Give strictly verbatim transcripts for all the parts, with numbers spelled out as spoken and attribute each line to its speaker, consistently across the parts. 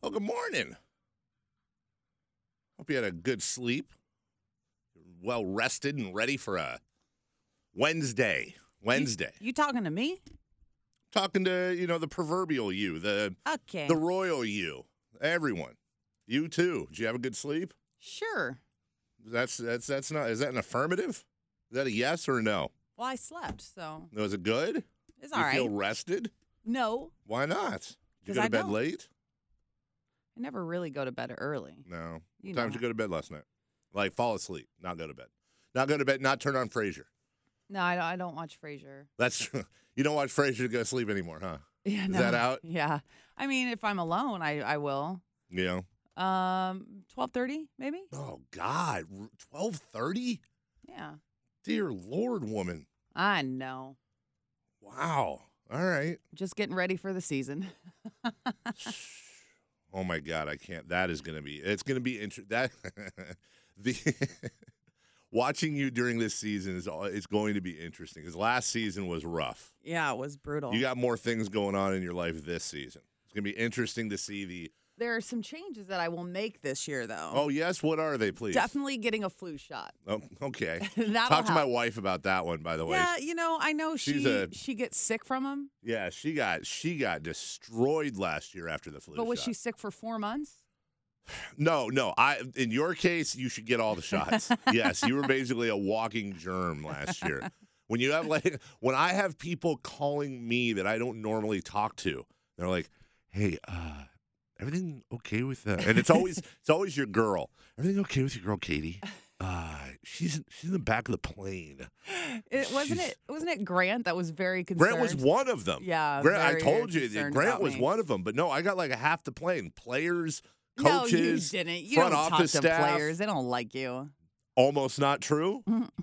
Speaker 1: Well, good morning. Hope you had a good sleep. Well rested and ready for a Wednesday. Wednesday.
Speaker 2: You, you talking to me?
Speaker 1: Talking to, you know, the proverbial you, the
Speaker 2: Okay.
Speaker 1: the royal you, everyone. You too. Did you have a good sleep?
Speaker 2: Sure.
Speaker 1: That's that's that's not. Is that an affirmative? Is that a yes or a no?
Speaker 2: Well, I slept, so
Speaker 1: Was it good?
Speaker 2: it's
Speaker 1: you
Speaker 2: all right.
Speaker 1: feel rested?
Speaker 2: No,
Speaker 1: Why not? Did you
Speaker 2: 'Cause
Speaker 1: go to
Speaker 2: I
Speaker 1: bed
Speaker 2: don't.
Speaker 1: late?
Speaker 2: I never really go to bed early.
Speaker 1: No.
Speaker 2: You
Speaker 1: What time
Speaker 2: know.
Speaker 1: did you go to bed last night? Like fall asleep, not go to bed. Not go to bed, not turn on Frasier.
Speaker 2: No, I don't, I don't watch Frasier.
Speaker 1: That's you don't watch Frasier to go to sleep anymore, huh?
Speaker 2: Yeah,
Speaker 1: Is
Speaker 2: no.
Speaker 1: that out?
Speaker 2: Yeah. I mean, if I'm alone, I, I will.
Speaker 1: You know.
Speaker 2: Um, twelve thirty maybe?
Speaker 1: Oh God, twelve thirty.
Speaker 2: Yeah.
Speaker 1: Dear Lord, woman.
Speaker 2: I know.
Speaker 1: Wow. All right.
Speaker 2: Just getting ready for the season.
Speaker 1: Oh my God, I can't. That is going to be. It's going to be interesting. That the watching you during this season is all- it's going to be interesting because last season was rough.
Speaker 2: Yeah, it was brutal.
Speaker 1: You got more things going on in your life this season. It's going to be interesting to see the.
Speaker 2: There are some changes that I will make this year, though.
Speaker 1: Oh yes, what are they, please?
Speaker 2: Definitely getting a flu shot.
Speaker 1: Oh, okay.
Speaker 2: That'll
Speaker 1: Talk to my
Speaker 2: help.
Speaker 1: wife about that one, by the way.
Speaker 2: Yeah, you know, I know
Speaker 1: She's
Speaker 2: she
Speaker 1: a-
Speaker 2: she gets sick from them,
Speaker 1: Yeah, she got she got destroyed last year after the flu
Speaker 2: but was
Speaker 1: shot.
Speaker 2: she sick for four months?
Speaker 1: No, no. I in your case, you should get all the shots. Yes, you were basically a walking germ last year. When you have like when I have people calling me that I don't normally talk to, they're like, "Hey, uh, everything okay with that?" And it's always it's always your girl. Everything okay with your girl, Katie? Uh, she's she's in the back of the plane.
Speaker 2: It wasn't
Speaker 1: She's-
Speaker 2: it wasn't it Grant that was very concerned.
Speaker 1: Grant was one of them.
Speaker 2: Yeah,
Speaker 1: Grant, I
Speaker 2: very
Speaker 1: told you,
Speaker 2: concerned
Speaker 1: Grant
Speaker 2: about
Speaker 1: was
Speaker 2: me.
Speaker 1: one of them. But no, I got like a half the plane. Players,
Speaker 2: No,
Speaker 1: coaches,
Speaker 2: you didn't. You
Speaker 1: front
Speaker 2: don't talk
Speaker 1: office
Speaker 2: to
Speaker 1: staff.
Speaker 2: players. They don't like you.
Speaker 1: Almost not true.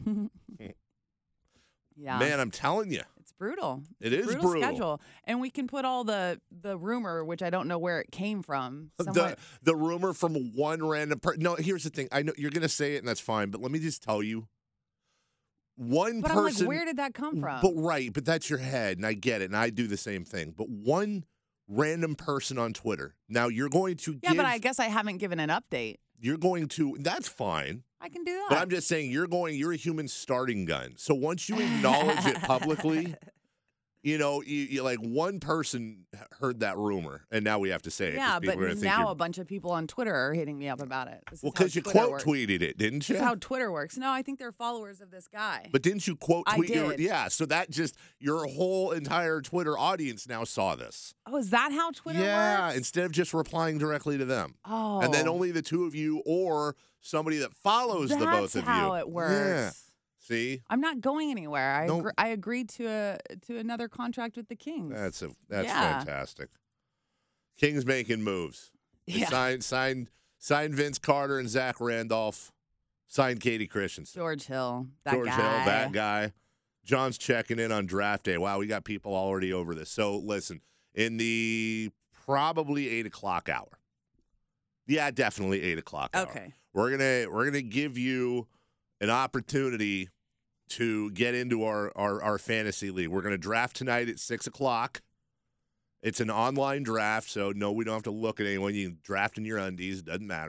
Speaker 2: Yeah,
Speaker 1: Man, I'm telling you,
Speaker 2: it's brutal.
Speaker 1: it
Speaker 2: It's
Speaker 1: is
Speaker 2: brutal,
Speaker 1: brutal.
Speaker 2: schedule, and we can put all the the rumor, which I don't know where it came from.
Speaker 1: The
Speaker 2: Someone,
Speaker 1: the rumor from one random person. No, here's the thing. I know you're gonna say it, and that's fine. But let me just tell you, one
Speaker 2: but
Speaker 1: person.
Speaker 2: I'm like, where did that come from?
Speaker 1: But right, but that's your head, and I get it, and I do the same thing. But one random person on Twitter. Now you're going to
Speaker 2: yeah,
Speaker 1: give.
Speaker 2: but I guess I haven't given an update.
Speaker 1: You're going to. That's fine.
Speaker 2: I can do that.
Speaker 1: But I'm just saying, you're going. You're a human starting gun. So once you acknowledge it publicly, you know, you, you like one person heard that rumor, and now we have to say it. 'cause
Speaker 2: yeah,
Speaker 1: people
Speaker 2: but
Speaker 1: are gonna think
Speaker 2: now
Speaker 1: you're-
Speaker 2: a bunch of people on Twitter are hitting me up about it. This
Speaker 1: well,
Speaker 2: is how
Speaker 1: because you
Speaker 2: Twitter
Speaker 1: quote
Speaker 2: works.
Speaker 1: tweeted it, didn't you?
Speaker 2: This is how Twitter works. No, I think they're followers of this guy.
Speaker 1: But didn't you quote
Speaker 2: I
Speaker 1: tweet your
Speaker 2: did.
Speaker 1: yeah, so that just your whole entire Twitter audience now saw this.
Speaker 2: Oh, is that how Twitter
Speaker 1: yeah,
Speaker 2: works?
Speaker 1: instead of just replying directly to them.
Speaker 2: Oh.
Speaker 1: And then only the two of you or somebody that follows
Speaker 2: That's
Speaker 1: the both of you.
Speaker 2: how it works.
Speaker 1: Yeah. See?
Speaker 2: I'm not going anywhere. I
Speaker 1: No.
Speaker 2: agr- I agreed to a to another contract with the Kings.
Speaker 1: That's a that's
Speaker 2: Yeah.
Speaker 1: fantastic. Kings making moves. They
Speaker 2: Yeah.
Speaker 1: Signed signed signed Vince Carter and Zach Randolph. Signed Katie Christensen.
Speaker 2: George Hill, that
Speaker 1: George
Speaker 2: guy.
Speaker 1: Hill, that guy. John's checking in on draft day. Wow, we got people already over this. So listen, in the probably eight o'clock hour. Yeah, definitely eight o'clock hour.
Speaker 2: Okay.
Speaker 1: We're gonna we're gonna give you an opportunity to get into our, our, our fantasy league. We're gonna draft tonight at six o'clock. It's an online draft, so no, we don't have to look at anyone. You can draft in your undies, doesn't matter.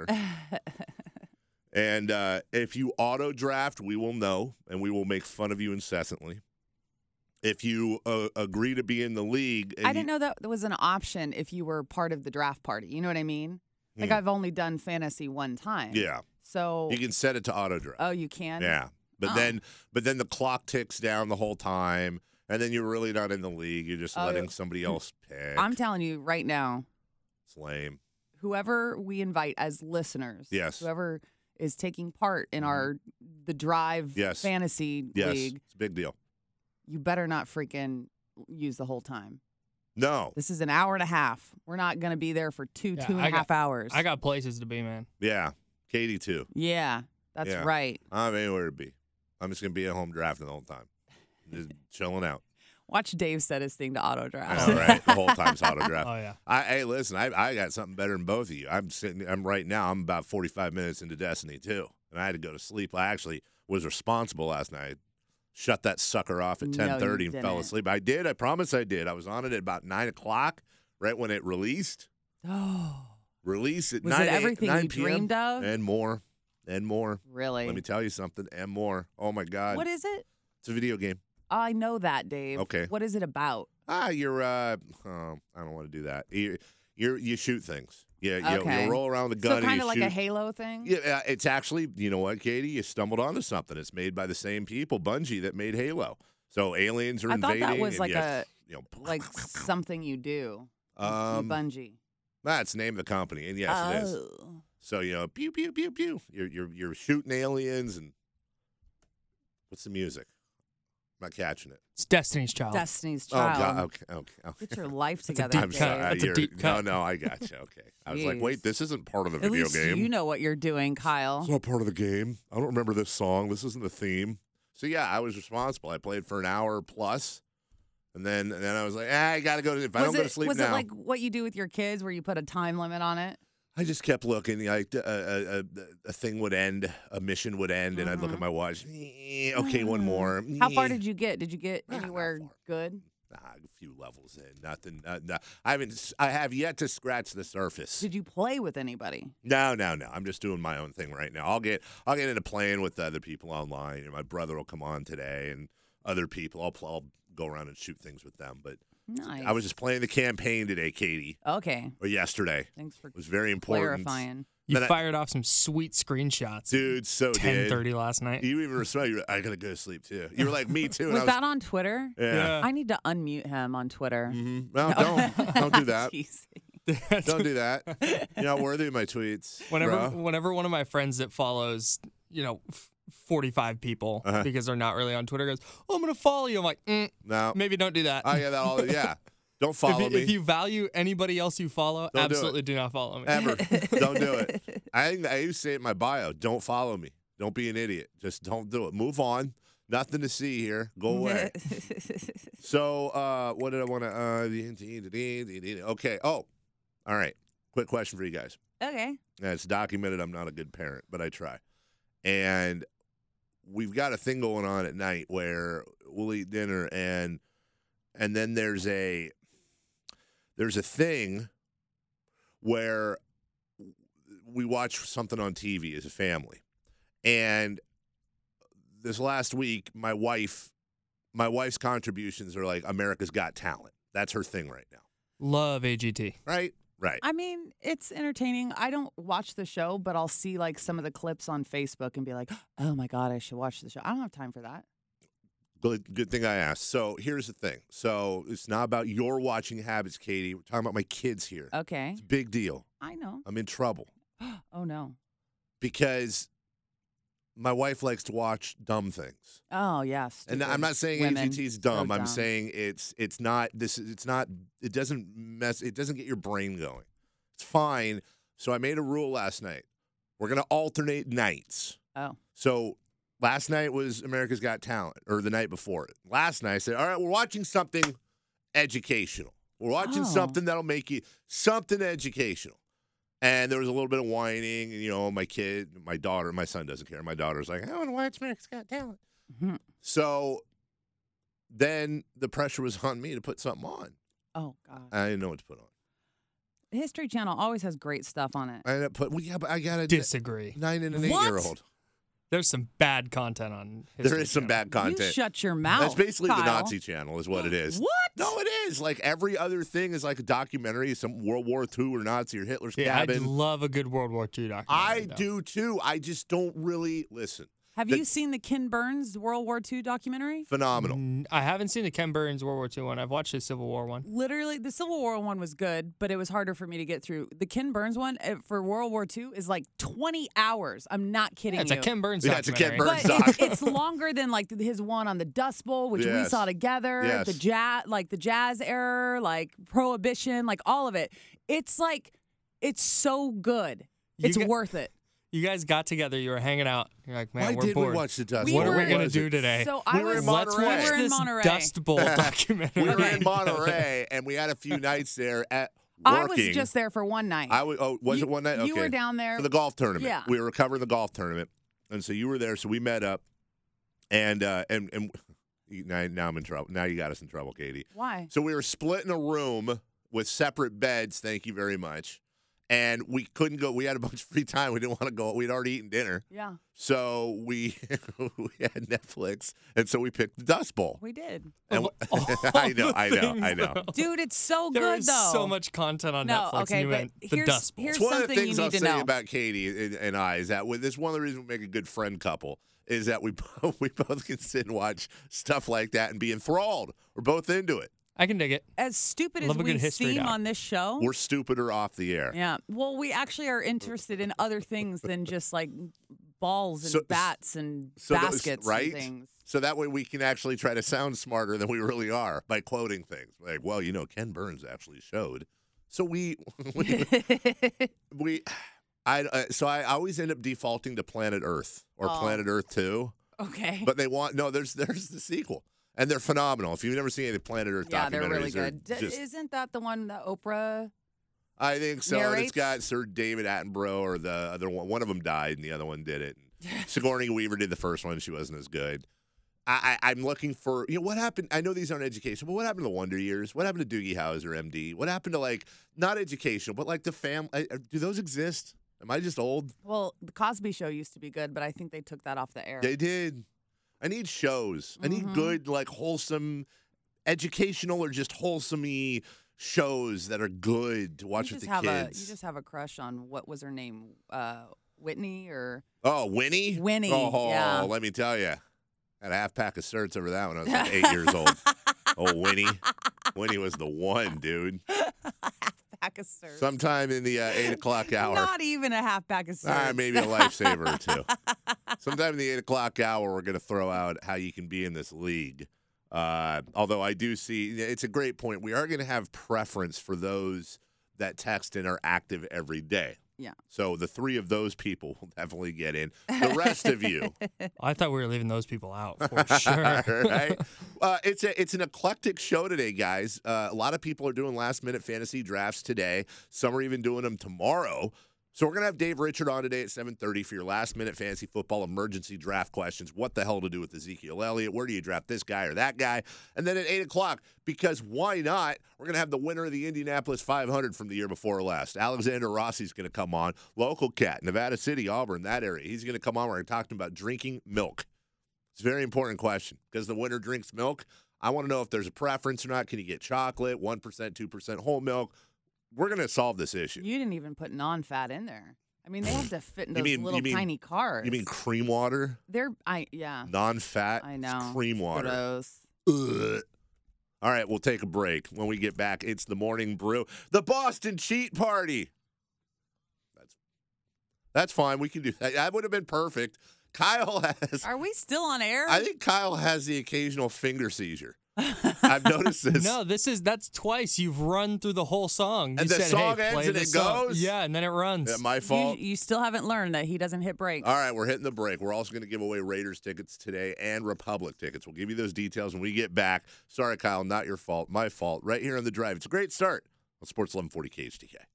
Speaker 1: And uh, if you auto draft, we will know, and we will make fun of you incessantly. If you uh, agree to be in the league, and
Speaker 2: I didn't
Speaker 1: you-
Speaker 2: know that there was an option if you were part of the draft party. You know what I mean? Like
Speaker 1: Hmm.
Speaker 2: I've only done fantasy one time.
Speaker 1: Yeah,
Speaker 2: So
Speaker 1: you can set it to auto draft.
Speaker 2: oh, you can.
Speaker 1: Yeah, but
Speaker 2: Oh.
Speaker 1: then but then the clock ticks down the whole time, and then you're really not in the league. You're just
Speaker 2: Oh,
Speaker 1: letting somebody else pick.
Speaker 2: I'm telling you right now,
Speaker 1: It's lame.
Speaker 2: whoever we invite as listeners,
Speaker 1: Yes.
Speaker 2: whoever is taking part in our the Drive
Speaker 1: Yes.
Speaker 2: fantasy
Speaker 1: Yes,
Speaker 2: league,
Speaker 1: it's a big deal.
Speaker 2: you better not freaking use the whole time.
Speaker 1: No,
Speaker 2: This is an hour and a half. We're not going to be there for two,
Speaker 3: Yeah,
Speaker 2: two and a
Speaker 3: I got-
Speaker 2: half hours.
Speaker 3: I got places to be, man.
Speaker 1: yeah, Katie too.
Speaker 2: Yeah, that's
Speaker 1: Yeah.
Speaker 2: right.
Speaker 1: I have anywhere to be. I'm just gonna be at home drafting the whole time, just chilling out.
Speaker 2: Watch Dave set his thing to auto
Speaker 1: I
Speaker 2: draft.
Speaker 1: know, right? The whole time's auto draft.
Speaker 3: Oh yeah.
Speaker 1: I, hey, listen, I, I got something better than both of you. I'm sitting. I'm right now. I'm about forty-five minutes into Destiny too, and I had to go to sleep. I actually was responsible last night. Shut that sucker off at
Speaker 2: No,
Speaker 1: ten thirty
Speaker 2: you
Speaker 1: and fell
Speaker 2: didn't.
Speaker 1: asleep. I did. I promise I did. I was on it at about nine o'clock, right when it released.
Speaker 2: Oh,
Speaker 1: Release at
Speaker 2: Was
Speaker 1: nine
Speaker 2: it everything
Speaker 1: nine
Speaker 2: you
Speaker 1: p.m.
Speaker 2: dreamed of?
Speaker 1: and more, and more.
Speaker 2: Really?
Speaker 1: Let me tell you something, and more. Oh my God!
Speaker 2: What is it?
Speaker 1: It's a video game.
Speaker 2: I know that, Dave.
Speaker 1: Okay.
Speaker 2: What is it about?
Speaker 1: Ah, you're. Uh, oh, I don't want to do that. You you you shoot things. Yeah, you,
Speaker 2: Okay.
Speaker 1: you roll around with a gun.
Speaker 2: So kind
Speaker 1: and
Speaker 2: of
Speaker 1: you
Speaker 2: like
Speaker 1: shoot.
Speaker 2: a Halo thing?
Speaker 1: Yeah, uh, it's actually, you know what, Katie? You stumbled onto something. It's made by the same people, Bungie, that made Halo. So aliens are
Speaker 2: I thought
Speaker 1: invading.
Speaker 2: that was
Speaker 1: and
Speaker 2: like
Speaker 1: you,
Speaker 2: a
Speaker 1: you know,
Speaker 2: like something you do.
Speaker 1: um,
Speaker 2: Bungie.
Speaker 1: that's the name of the company, and yes, it is.
Speaker 2: Oh.
Speaker 1: So you know, pew pew pew pew. You're you're you're shooting aliens, and what's the music? I'm not catching it.
Speaker 3: It's Destiny's Child.
Speaker 2: Destiny's
Speaker 1: Oh
Speaker 2: Child.
Speaker 1: God. Okay. Okay. okay.
Speaker 2: Get your life
Speaker 3: That's a
Speaker 2: together.
Speaker 3: deep
Speaker 1: I'm
Speaker 2: Dave.
Speaker 1: sorry.
Speaker 3: That's a
Speaker 1: you're-
Speaker 3: deep cut.
Speaker 1: No, no, I got you. Okay. I was like,
Speaker 2: Jeez.
Speaker 1: wait, this isn't part of the
Speaker 2: At
Speaker 1: video
Speaker 2: least
Speaker 1: game.
Speaker 2: you know what you're doing, Kyle.
Speaker 1: It's not part of the game. I don't remember this song. This isn't the theme. So yeah, I was responsible. I played for an hour plus, and then and then I was like, ah, I gotta go to. If I
Speaker 2: was
Speaker 1: don't
Speaker 2: it,
Speaker 1: go to sleep
Speaker 2: was
Speaker 1: now,
Speaker 2: it like what you do with your kids, where you put a time limit on it?
Speaker 1: I just kept looking. Like a, a, a, a thing would end, a mission would end, and I'd look at
Speaker 2: Mhm.
Speaker 1: my watch. Eh, Okay, one more.
Speaker 2: How far
Speaker 1: Eh.
Speaker 2: did you get? Did you get
Speaker 1: Ah, not
Speaker 2: anywhere
Speaker 1: far.
Speaker 2: good?
Speaker 1: Nah, a few levels in, nothing. Uh, no, I haven't. I have yet to scratch the surface.
Speaker 2: Did you play with anybody?
Speaker 1: No, no, no. I'm just doing my own thing right now. I'll get I'll get into playing with other people online. And my brother will come on today, and other people. I'll, pl- I'll go around and shoot things with them. But
Speaker 2: Nice.
Speaker 1: I was just playing the campaign today, Katie,
Speaker 2: okay.
Speaker 1: or yesterday.
Speaker 2: Thanks for
Speaker 1: It was very important,
Speaker 2: clarifying.
Speaker 3: You
Speaker 1: Then I-
Speaker 3: fired off some sweet screenshots.
Speaker 1: dude. So
Speaker 3: ten
Speaker 1: did
Speaker 3: thirty last night.
Speaker 1: you even respond? You're, I gotta go to sleep too. You were like me too. and
Speaker 2: Was
Speaker 1: I was,
Speaker 2: that on Twitter?
Speaker 1: yeah.
Speaker 2: I need to unmute him on Twitter.
Speaker 1: Mhm. Well, don't don't do that.
Speaker 2: Jeez.
Speaker 1: Don't do that. You're not worthy of my tweets.
Speaker 3: whenever
Speaker 1: bro.
Speaker 3: whenever one of my friends that follows, you know, f- forty-five people
Speaker 1: Uh-huh.
Speaker 3: because they're not really on Twitter goes, "Oh, I'm gonna follow you." I'm like, mm,
Speaker 1: No,
Speaker 3: maybe don't do that.
Speaker 1: I get that all. Yeah, don't
Speaker 3: if,
Speaker 1: follow
Speaker 3: you,
Speaker 1: me.
Speaker 3: if you value anybody else you follow,
Speaker 1: Don't do it.
Speaker 3: absolutely do not follow me.
Speaker 1: Ever. Don't do it. I think I used to say it in my bio. Don't follow me. Don't be an idiot. Just don't do it. Move on. Nothing to see here. Go away. So, uh, what did I want to? Uh, okay. Oh, all right. Quick question for you guys.
Speaker 2: Okay.
Speaker 1: Yeah, it's documented. I'm not a good parent, but I try. And we've got a thing going on at night where we'll eat dinner, and and then there's a there's a thing where we watch something on T V as a family. And this last week, my wife, my wife's contributions are like America's Got Talent. That's her thing right now.
Speaker 3: Love A G T.
Speaker 1: Right? Right.
Speaker 2: I mean, it's entertaining. I don't watch the show, but I'll see like some of the clips on Facebook and be like, "Oh my god, I should watch the show." I don't have time for that.
Speaker 1: Good, good thing I asked. So here's the thing. So it's not about your watching habits, Katie. We're talking about my kids here.
Speaker 2: Okay.
Speaker 1: It's a big deal.
Speaker 2: I know.
Speaker 1: I'm in trouble
Speaker 2: Oh no.
Speaker 1: because my wife likes to watch dumb things.
Speaker 2: Oh yeah.
Speaker 1: And I'm
Speaker 2: stupid
Speaker 1: not saying
Speaker 2: women.
Speaker 1: A G T is
Speaker 2: So
Speaker 1: dumb. I'm
Speaker 2: dumb.
Speaker 1: saying it's it's not this. It's not. It doesn't mess. It doesn't get your brain going. It's fine. So I made a rule last night. We're gonna alternate nights.
Speaker 2: Oh.
Speaker 1: So last night was America's Got Talent, or the night before it. Last night I said, all right, we're watching something educational. We're watching
Speaker 2: Oh.
Speaker 1: something that'll make you something educational. And there was a little bit of whining, and you know, my kid, my daughter, my son doesn't care. My daughter's like, I want to watch America's Got Talent.
Speaker 2: Mhm.
Speaker 1: So then the pressure was on me to put something on.
Speaker 2: Oh god.
Speaker 1: I didn't know what to put on.
Speaker 2: History Channel always has great stuff on it.
Speaker 1: I ended up put, well, yeah, but I got a
Speaker 3: Disagree.
Speaker 1: nine and an
Speaker 2: What?
Speaker 1: eight year old.
Speaker 3: There's some bad content on.
Speaker 1: There
Speaker 3: History
Speaker 1: is some
Speaker 3: Channel.
Speaker 1: bad content.
Speaker 2: You shut your mouth.
Speaker 1: That's basically the
Speaker 2: Kyle.
Speaker 1: Nazi channel, is what it is.
Speaker 2: What?
Speaker 1: No, it is. Like every other thing is like a documentary, some World War Two or Nazi or Hitler's
Speaker 3: Yeah, I
Speaker 1: cabin.
Speaker 3: love a good World War Two documentary.
Speaker 1: I
Speaker 3: though.
Speaker 1: do too. I just don't really listen.
Speaker 2: Have
Speaker 1: The-
Speaker 2: you seen the Ken Burns World War Two documentary?
Speaker 1: Phenomenal.
Speaker 3: Mm, I haven't seen the Ken Burns World War Two one. I've watched the Civil War one.
Speaker 2: Literally, the Civil War one was good, but it was harder for me to get through. The Ken Burns one uh, for World War Two is like twenty hours. I'm not kidding
Speaker 3: Yeah, it's
Speaker 2: you.
Speaker 3: a Ken Burns
Speaker 1: Yeah, it's a Ken
Speaker 3: documentary.
Speaker 1: Burns
Speaker 2: but
Speaker 1: doc.
Speaker 2: it's, it's longer than like his one on the Dust Bowl, which we
Speaker 1: Yes.
Speaker 2: saw together.
Speaker 1: Yes.
Speaker 2: The jazz, like the jazz era, like Prohibition, like all of it. It's like it's so good.
Speaker 3: You
Speaker 2: It's
Speaker 3: get-
Speaker 2: worth it.
Speaker 3: You guys got together. You were hanging out. You're like, man,
Speaker 1: Why
Speaker 3: we're
Speaker 1: did
Speaker 3: bored.
Speaker 1: we watch the Dust
Speaker 2: We
Speaker 1: Bowl?
Speaker 3: what are
Speaker 2: were-
Speaker 3: we gonna
Speaker 1: was
Speaker 3: do
Speaker 1: it?
Speaker 3: today?
Speaker 2: So I
Speaker 1: We were
Speaker 2: was
Speaker 1: in
Speaker 3: Let's
Speaker 1: Monterey.
Speaker 3: watch
Speaker 2: we were in
Speaker 3: this
Speaker 2: Monterey.
Speaker 3: Dust Bowl documentary.
Speaker 1: We were in
Speaker 2: Okay.
Speaker 1: Monterey, and we had a few nights there at
Speaker 2: I
Speaker 1: working.
Speaker 2: was just there for one night.
Speaker 1: I was. Oh, was
Speaker 2: You-
Speaker 1: it one night?
Speaker 2: You
Speaker 1: Okay.
Speaker 2: were down there.
Speaker 1: For the golf tournament.
Speaker 2: Yeah.
Speaker 1: We were covering the golf tournament, and so you were there. So we met up, and uh, and and now, now I'm in trouble. Now you got us in trouble, Katie.
Speaker 2: Why?
Speaker 1: So we were split in a room with separate beds. Thank you very much. And we couldn't go. We had a bunch of free time. We didn't want to go. We'd already eaten dinner.
Speaker 2: Yeah,
Speaker 1: So we we had Netflix, and so we picked the Dust Bowl.
Speaker 2: we did.
Speaker 1: And
Speaker 3: Of
Speaker 1: w-
Speaker 3: all
Speaker 1: I know,
Speaker 3: the
Speaker 1: I know,
Speaker 3: things,
Speaker 1: I know.
Speaker 3: though.
Speaker 2: Dude, it's so
Speaker 3: There
Speaker 2: good
Speaker 3: is
Speaker 2: though.
Speaker 3: so much content on
Speaker 2: No,
Speaker 3: Netflix,
Speaker 2: okay,
Speaker 3: and you
Speaker 2: but
Speaker 3: went the
Speaker 2: here's-
Speaker 3: Dust Bowl.
Speaker 2: here's-
Speaker 1: It's one of the
Speaker 2: something you
Speaker 1: things
Speaker 2: need
Speaker 1: I'll
Speaker 2: to
Speaker 1: say
Speaker 2: know.
Speaker 1: about Katie and, and I is that with this one of the reasons we make a good friend couple is that we both, we both can sit and watch stuff like that and be enthralled. We're both into it.
Speaker 3: I can dig it.
Speaker 2: As stupid as
Speaker 3: Love a
Speaker 2: we
Speaker 3: good history
Speaker 2: seem
Speaker 3: doc.
Speaker 2: on this show.
Speaker 1: We're stupider off the air.
Speaker 2: Yeah. Well, we actually are interested in other things than just like balls and
Speaker 1: So-
Speaker 2: bats and
Speaker 1: so those-
Speaker 2: baskets
Speaker 1: right?
Speaker 2: and things.
Speaker 1: So that way we can actually try to sound smarter than we really are by quoting things. Like, well, you know, Ken Burns actually showed. So we, we, we I, uh, so I always end up defaulting to Planet Earth or
Speaker 2: Oh.
Speaker 1: Planet Earth two.
Speaker 2: Okay.
Speaker 1: But they want, no, there's there's the sequel. And they're phenomenal. If you've never seen any of the Planet Earth
Speaker 2: yeah,
Speaker 1: documentaries,
Speaker 2: they're really good. D-
Speaker 1: just-
Speaker 2: Isn't that the one that Oprah?
Speaker 1: I think so. And it's
Speaker 2: narrates?
Speaker 1: got Sir David Attenborough or the other one. One of them died and the other one did it. Sigourney Weaver did the first one. She wasn't as good. I, I, I'm looking for, you know, what happened? I know these aren't educational, but what happened to the Wonder Years? What happened to Doogie Howser, M D? What happened to, like, not educational, but like the family? Do those exist? Am I just old?
Speaker 2: Well, the Cosby Show used to be good, but I think they took that off the air.
Speaker 1: They did. I need shows. I need
Speaker 2: Mhm.
Speaker 1: good, like, wholesome, educational or just wholesome-y shows that are good to watch
Speaker 2: you
Speaker 1: with
Speaker 2: just
Speaker 1: the
Speaker 2: have
Speaker 1: kids.
Speaker 2: a you just have a crush on what was her name, uh, Whitney or
Speaker 1: Oh, Winnie?
Speaker 2: Winnie,
Speaker 1: Oh,
Speaker 2: yeah.
Speaker 1: let me tell you. Had a half pack of certs over that when I was like eight years old. Oh, Winnie. Winnie was the one, dude.
Speaker 2: pack of Sirs.
Speaker 1: Sometime in the uh, eight o'clock hour.
Speaker 2: Not even a half pack of Sirs.
Speaker 1: Ah, maybe a lifesaver or two. Sometime in the eight o'clock hour, we're going to throw out how you can be in this league. Uh, although I do see, it's a great point. We are going to have preference for those that text and are active every day.
Speaker 2: Yeah.
Speaker 1: So the three of those people will definitely get in. The rest of you,
Speaker 3: I thought we were leaving those people out for sure.
Speaker 1: right? Uh, it's a it's an eclectic show today, guys. Uh, a lot of people are doing last minute fantasy drafts today. Some are even doing them tomorrow. So we're gonna have Dave Richard on today at seven thirty for your last minute fantasy football emergency draft questions. What the hell to do with Ezekiel Elliott? Where do you draft this guy or that guy? And then at eight o'clock, because why not? We're gonna have the winner of the Indianapolis five hundred from the year before last. Alexander Rossi's gonna come on, local cat, Nevada City, Auburn, that area. He's gonna come on. We're gonna talk to him about drinking milk. It's a very important question because the winner drinks milk. I want to know if there's a preference or not. Can you get chocolate, one percent, two percent whole milk? We're going to solve this issue.
Speaker 2: You didn't even put non-fat in there. I mean, they have to fit in
Speaker 1: You
Speaker 2: those
Speaker 1: mean-
Speaker 2: little
Speaker 1: you mean-
Speaker 2: tiny cars.
Speaker 1: You mean cream water?
Speaker 2: They're I yeah.
Speaker 1: Non-fat?
Speaker 2: I
Speaker 1: It's
Speaker 2: know.
Speaker 1: cream water.
Speaker 2: Gross.
Speaker 1: Ugh. All right, we'll take a break. When we get back, it's the Morning Brew. The Boston Cheat Party. That's that's fine. We can do that. That would have been perfect. Kyle has,
Speaker 2: Are we still on air?
Speaker 1: I think Kyle has the occasional finger seizure. I've noticed this.
Speaker 3: No, this is that's twice you've run through the whole song. You
Speaker 1: And the
Speaker 3: said,
Speaker 1: song
Speaker 3: hey,
Speaker 1: ends
Speaker 3: play
Speaker 1: and
Speaker 3: the
Speaker 1: it
Speaker 3: song.
Speaker 1: goes?
Speaker 3: Yeah, and then it runs.
Speaker 1: Is that my
Speaker 2: you,
Speaker 1: fault?
Speaker 2: you still haven't learned that he doesn't hit brakes.
Speaker 1: All right, we're hitting the break. We're also going to give away Raiders tickets today and Republic tickets. We'll give you those details when we get back. Sorry, Kyle, not your fault. My fault. Right here on The Drive. It's a great start on Sports eleven forty K H T K.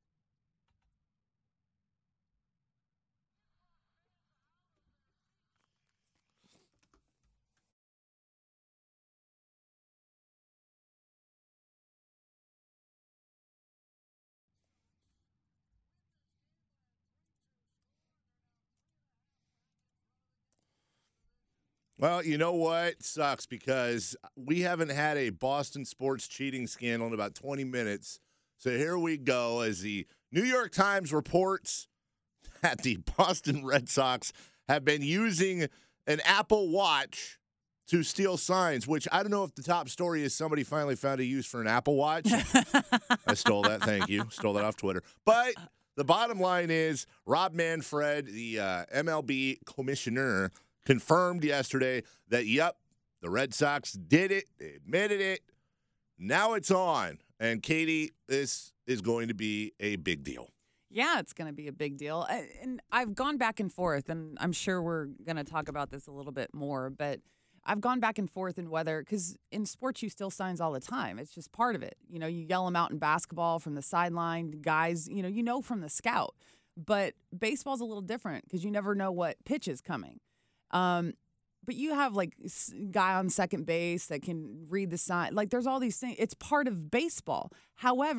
Speaker 1: Well, you know what? It sucks because we haven't had a Boston sports cheating scandal in about twenty minutes. So here we go as the New York Times reports that the Boston Red Sox have been using an Apple Watch to steal signs, which I don't know if the top story is somebody finally found a use for an Apple Watch. I stole that. Thank you. Stole that off Twitter. But the bottom line is Rob Manfred, the uh, M L B commissioner, confirmed yesterday that, yep, the Red Sox did it. They admitted it. Now it's on. And, Katie, this is going to be a big deal.
Speaker 2: Yeah, it's going to be a big deal. I- And I've gone back and forth, and I'm sure we're going to talk about this a little bit more, but I've gone back and forth in whether, because in sports you steal signs all the time. It's just part of it. You know, you yell them out in basketball from the sideline. Guys, you know, you know from the scout. But baseball's a little different because you never know what pitch is coming. Um, but you have like s- guy on second base that can read the sign. Like there's all these things. It's part of baseball. However,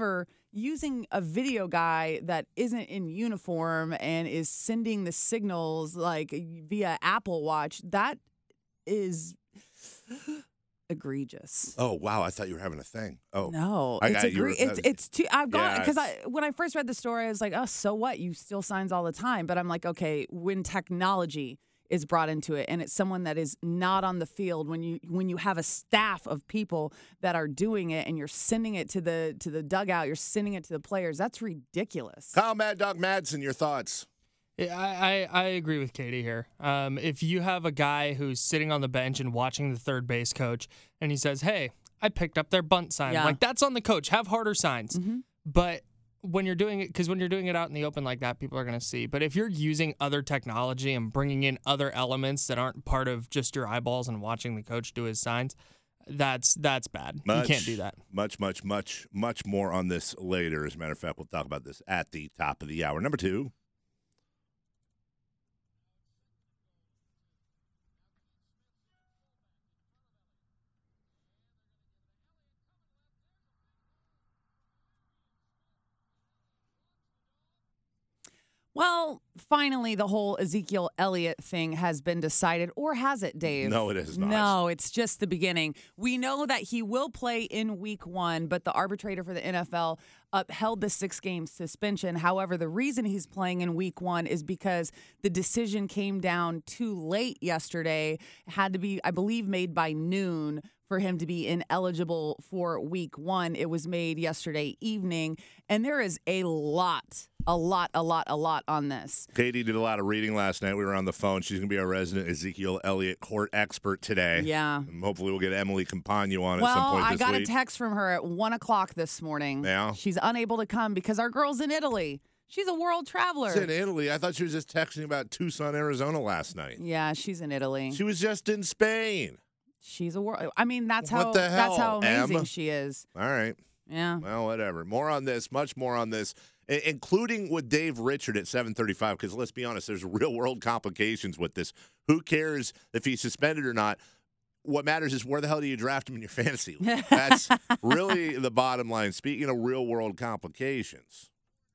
Speaker 2: using a video guy that isn't in uniform and is sending the signals like via Apple Watch, that is egregious.
Speaker 1: Oh wow, I thought you were having a thing. Oh
Speaker 2: no,
Speaker 1: I
Speaker 2: it's
Speaker 1: got you.
Speaker 2: egre- it's it's too. I've gone
Speaker 1: Yeah,
Speaker 2: because I when I first read the story, I was like, oh, so what? You steal signs all the time. But I'm like, okay, when technology is brought into it, and it's someone that is not on the field, when you when you have a staff of people that are doing it, and you're sending it to the to the dugout, you're sending it to the players. That's ridiculous.
Speaker 1: Kyle Mad Dog Madsen, your thoughts?
Speaker 3: Yeah, I, I, I agree with Katie here. Um, if you have a guy who's sitting on the bench and watching the third base coach, and he says, "Hey, I picked up their bunt sign,"
Speaker 2: Yeah.
Speaker 3: like that's on the coach. Have harder signs.
Speaker 2: Mm-hmm.
Speaker 3: But when you're doing it, because when you're doing it out in the open like that, people are going to see. But if you're using other technology and bringing in other elements that aren't part of just your eyeballs and watching the coach do his signs, that's that's bad.
Speaker 1: Much,
Speaker 3: you can't do that.
Speaker 1: Much, much, much, much more on this later. As a matter of fact, we'll talk about this at the top of the hour. Number two.
Speaker 2: Well, finally, the whole Ezekiel Elliott thing has been decided, or has it, Dave?
Speaker 1: No, it is not.
Speaker 2: No, it's just the beginning. We know that he will play in week one, but the arbitrator for the N F L upheld the six-game suspension. However, the reason he's playing in week one is because the decision came down too late yesterday. It had to be, I believe, made by noon for him to be ineligible for week one. It was made yesterday evening, and there is a lot, a lot, a lot, a lot on this.
Speaker 1: Katie did a lot of reading last night. We were on the phone. She's going to be our resident Ezekiel Elliott court expert today.
Speaker 2: Yeah.
Speaker 1: And hopefully we'll get Emily Campagno on
Speaker 2: Well,
Speaker 1: at some point
Speaker 2: I
Speaker 1: this
Speaker 2: got
Speaker 1: week.
Speaker 2: a text from her at one o'clock this morning.
Speaker 1: Yeah?
Speaker 2: She's unable to come because our girl's in Italy. She's a world traveler.
Speaker 1: She's in Italy. I thought she was just texting about Tucson, Arizona last night.
Speaker 2: Yeah, she's in Italy.
Speaker 1: She was just in Spain.
Speaker 2: She's a world. I mean, that's
Speaker 1: What
Speaker 2: how
Speaker 1: the
Speaker 2: that's how
Speaker 1: hell,
Speaker 2: amazing
Speaker 1: Em?
Speaker 2: she is.
Speaker 1: All right.
Speaker 2: Yeah.
Speaker 1: Well, whatever. More on this, much more on this, i- including with Dave Richard at seven thirty-five, because let's be honest, there's real-world complications with this. Who cares if he's suspended or not? What matters is where the hell do you draft him in your fantasy league? That's really the bottom line. Speaking of real-world complications.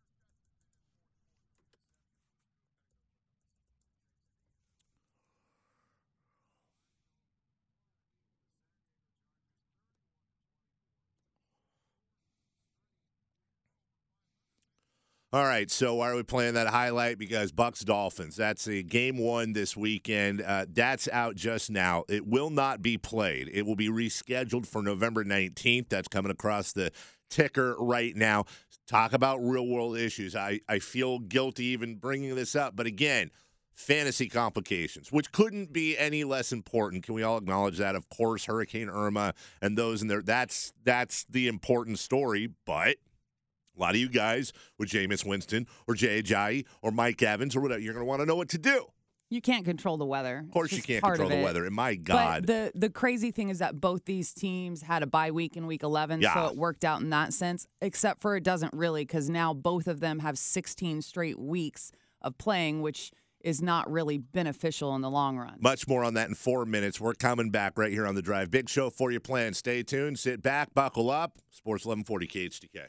Speaker 1: All right, so why are we playing that highlight? Because Bucks Dolphins, that's a game one this weekend. Uh, that's out just now. It will not be played. It will be rescheduled for November nineteenth. That's coming across the ticker right now. Talk about real world issues. I, I feel guilty even bringing this up. But again, fantasy complications, which couldn't be any less important. Can we all acknowledge that? Of course, Hurricane Irma and those in there. That's, that's the important story, but a lot of you guys with Jameis Winston or Jay Ajayi or Mike Evans or whatever, you're going to want to know what to do.
Speaker 2: You can't control the weather.
Speaker 1: Of course,
Speaker 2: It's
Speaker 1: you
Speaker 2: just
Speaker 1: can't
Speaker 2: part
Speaker 1: control
Speaker 2: of
Speaker 1: the
Speaker 2: it.
Speaker 1: weather. And my God.
Speaker 2: But the the crazy thing is that both these teams had a bye week in week eleven,
Speaker 1: Yeah.
Speaker 2: so it worked out in that sense, except for it doesn't really, because now both of them have sixteen straight weeks of playing, which is not really beneficial in the long run.
Speaker 1: Much more on that in four minutes. We're coming back right here on The Drive. Big show for you planned. Stay tuned. Sit back. Buckle up. Sports eleven forty K H T K.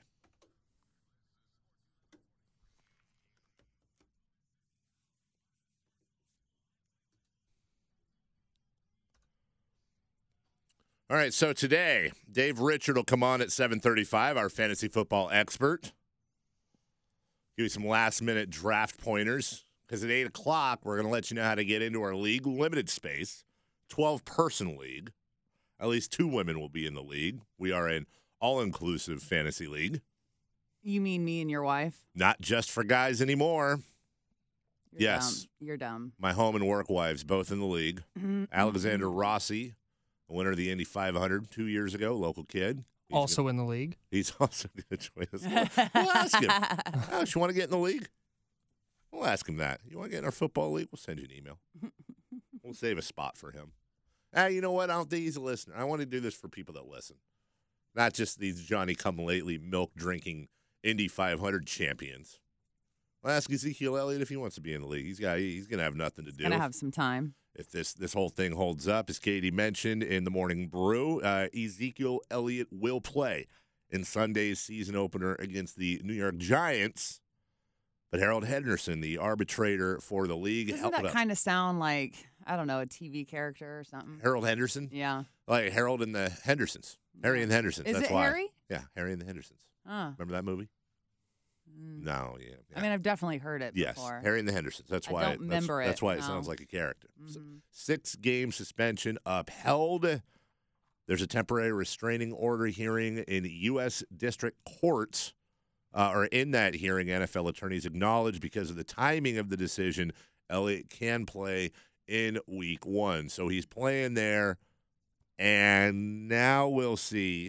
Speaker 1: All right, so today, Dave Richard will come on at seven thirty-five, our fantasy football expert. Give you some last-minute draft pointers, because at eight o'clock, we're going to let you know how to get into our league, limited space, twelve-person league. At least two women will be in the league. We are an all-inclusive fantasy league.
Speaker 2: You mean me and your wife?
Speaker 1: Not just for guys anymore.
Speaker 2: You're
Speaker 1: Yes.
Speaker 2: Dumb. You're dumb.
Speaker 1: My home and work wives, both in the league. Alexander Rossi, a winner of the Indy five hundred two years ago, local kid. He's
Speaker 3: Also in the league.
Speaker 1: He's also going to join us. We'll ask him. Oh, you want to get in the league? We'll ask him that. You want to get in our football league? We'll send you an email. We'll save a spot for him. Ah, you know what? I don't think he's a listener. I want to do this for people that listen, not just these Johnny-come-lately milk-drinking Indy five hundred champions. I'll ask Ezekiel Elliott if he wants to be in the league. He's got. He's going to have nothing to do.
Speaker 2: Gonna have some time.
Speaker 1: If this this whole thing holds up, as Katie mentioned in the Morning Brew, uh, Ezekiel Elliott will play in Sunday's season opener against the New York Giants. But Harold Henderson, the arbitrator for the league,
Speaker 2: Doesn't
Speaker 1: held
Speaker 2: that
Speaker 1: up.
Speaker 2: kind of sound like, I don't know, a T V character or something?
Speaker 1: Harold Henderson?
Speaker 2: Yeah.
Speaker 1: Like Harold and the Hendersons. Harry and the Hendersons.
Speaker 2: Is
Speaker 1: That's
Speaker 2: it
Speaker 1: why.
Speaker 2: Harry?
Speaker 1: Yeah, Harry and the Hendersons.
Speaker 2: Uh,
Speaker 1: Remember that movie?
Speaker 2: mm.
Speaker 1: No, yeah. yeah.
Speaker 2: I mean, I've definitely heard it
Speaker 1: yes,
Speaker 2: before.
Speaker 1: Harry and the Hendersons. That's
Speaker 2: I
Speaker 1: why.
Speaker 2: don't
Speaker 1: that's,
Speaker 2: remember it,
Speaker 1: That's why it
Speaker 2: no.
Speaker 1: sounds like a character. S-
Speaker 2: Mhm.
Speaker 1: Six game suspension upheld. There's a temporary restraining order hearing in U S District Court. Uh, or in that hearing, N F L attorneys acknowledged because of the timing of the decision, Elliott can play in week one. So he's playing there, and now we'll see.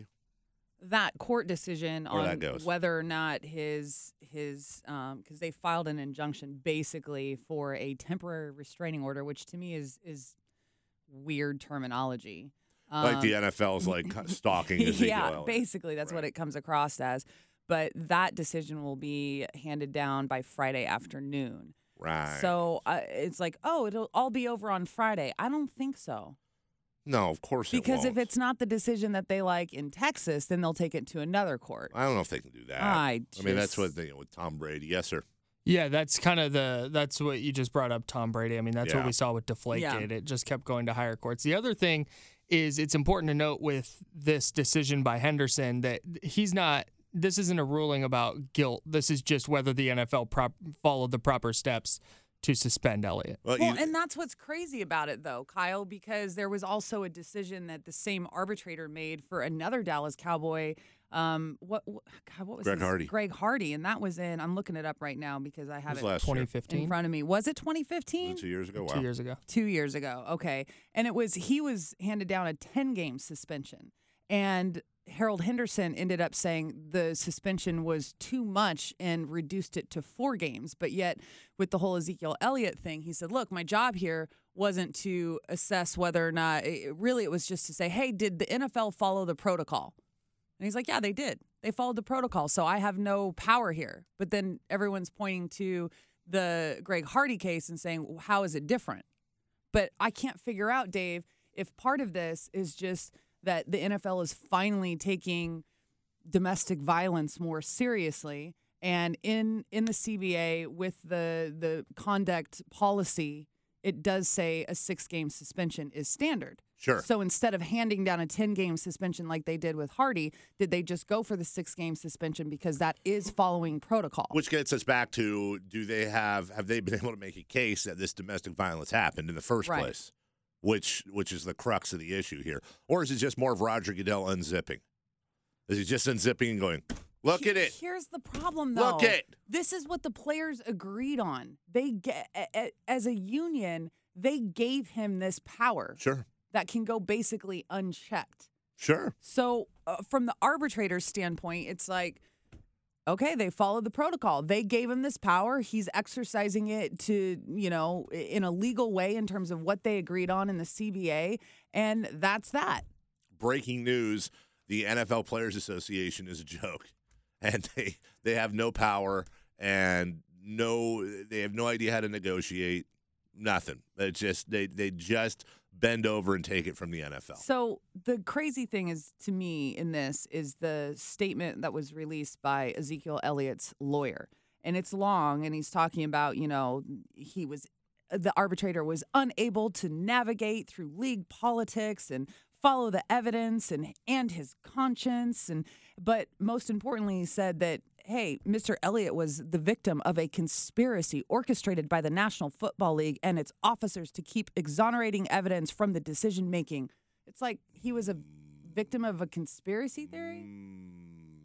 Speaker 2: That court decision
Speaker 1: Where
Speaker 2: on
Speaker 1: that goes.
Speaker 2: whether or not his his um because they filed an injunction basically for a temporary restraining order, which to me is is weird terminology.
Speaker 1: Like the
Speaker 2: Um,
Speaker 1: N F L's like stalking Ezekiel
Speaker 2: yeah,
Speaker 1: Elliott.
Speaker 2: basically that's what
Speaker 1: Right.
Speaker 2: it comes across as. But that decision will be handed down by Friday afternoon.
Speaker 1: Right.
Speaker 2: So uh, it's like, oh, it'll all be over on Friday. I don't think so.
Speaker 1: No, of course it
Speaker 2: Because if
Speaker 1: won't.
Speaker 2: it's not the decision that they like in Texas, then they'll take it to another court.
Speaker 1: I don't know if they can do that.
Speaker 2: I
Speaker 1: I mean, that's
Speaker 2: just-
Speaker 1: what they with Tom Brady. Yes, sir.
Speaker 3: Yeah, that's kind of the that's what you just brought up, Tom Brady. I mean, that's
Speaker 1: Yeah.
Speaker 3: what we saw with Deflategate.
Speaker 2: Yeah.
Speaker 3: It just kept going to higher courts. The other thing is it's important to note with this decision by Henderson that he's not this isn't a ruling about guilt. This is just whether the N F L prop, followed the proper steps to suspend Elliott.
Speaker 1: Well,
Speaker 2: Well,
Speaker 1: you-
Speaker 2: and that's what's crazy about it, though, Kyle, because there was also a decision that the same arbitrator made for another Dallas Cowboy. Um, what, what God, what was
Speaker 1: Greg
Speaker 2: his-
Speaker 1: Hardy.
Speaker 2: Greg Hardy, and that was in. I'm looking it up right now because I have
Speaker 1: was
Speaker 2: it
Speaker 1: last
Speaker 3: twenty
Speaker 1: year.
Speaker 3: fifteen,
Speaker 2: in front of me. Was it twenty
Speaker 1: Was
Speaker 2: fifteen?
Speaker 1: it two years ago. Wow.
Speaker 3: two years ago.
Speaker 2: Two years ago. Okay. And it was, he was handed down a ten game suspension. And Harold Henderson ended up saying the suspension was too much and reduced it to four games. But yet, with the whole Ezekiel Elliott thing, he said, look, my job here wasn't to assess whether or not, it, really, it was just to say, hey, did the N F L follow the protocol? And he's like, yeah, they did. They followed the protocol. So I have no power here. But then everyone's pointing to the Greg Hardy case and saying, well, how is it different? But I can't figure out, Dave, if part of this is just that the N F L is finally taking domestic violence more seriously. And in, in the C B A with the the conduct policy, it does say a six game suspension is standard.
Speaker 1: Sure.
Speaker 2: So instead of handing down a ten game suspension like they did with Hardy, did they just go for the six game suspension because that is following protocol?
Speaker 1: Which gets us back to: do they have have they been able to make a case that this domestic violence happened in the first
Speaker 2: Right.
Speaker 1: place? Which which is the crux of the issue here, or is it just more of Roger Goodell unzipping? Is he just unzipping and going, "Look at it,
Speaker 2: Here's the problem, though.
Speaker 1: look it"?
Speaker 2: This is what the players agreed on. They get as a union, they gave him this power
Speaker 1: Sure,
Speaker 2: that can go basically unchecked.
Speaker 1: sure.
Speaker 2: So, uh, from the arbitrator's standpoint, it's like, okay, they followed the protocol. They gave him this power. He's exercising it to, you know, in a legal way in terms of what they agreed on in the C B A, and that's that.
Speaker 1: Breaking news: the N F L Players Association is a joke, and they they have no power and no they have no idea how to negotiate. Nothing. It's just they they just bend over and take it from the N F L.
Speaker 2: So the crazy thing is, to me, in this is the statement that was released by Ezekiel Elliott's lawyer, and it's long, and he's talking about, you know, he was the arbitrator was unable to navigate through league politics and follow the evidence and and his conscience, and but most importantly, he said that, hey, Mister Elliott was the victim of a conspiracy orchestrated by the National Football League and its officers to keep exonerating evidence from the decision making. It's like he was a victim of a conspiracy theory.
Speaker 1: Mm,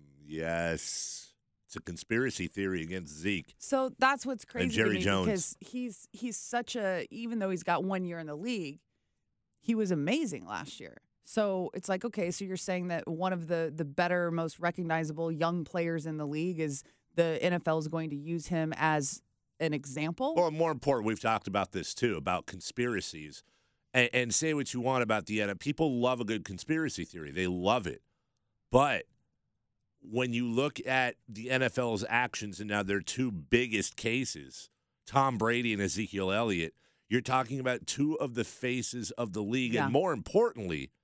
Speaker 1: yes, it's a conspiracy theory against Zeke.
Speaker 2: So that's what's crazy
Speaker 1: Jerry
Speaker 2: to me
Speaker 1: Jones.
Speaker 2: because he's he's such a, even though he's got one year in the league, he was amazing last year. So it's like, okay, so you're saying that one of the the better, most recognizable young players in the league is the N F L is going to use him as an example?
Speaker 1: Well, and more important, we've talked about this too, about conspiracies. And, and say what you want about the N F L. People love a good conspiracy theory. They love it. But when you look at the N F L's actions and now their two biggest cases, Tom Brady and Ezekiel Elliott, you're talking about two of the faces of the league.
Speaker 2: Yeah.
Speaker 1: And more importantly,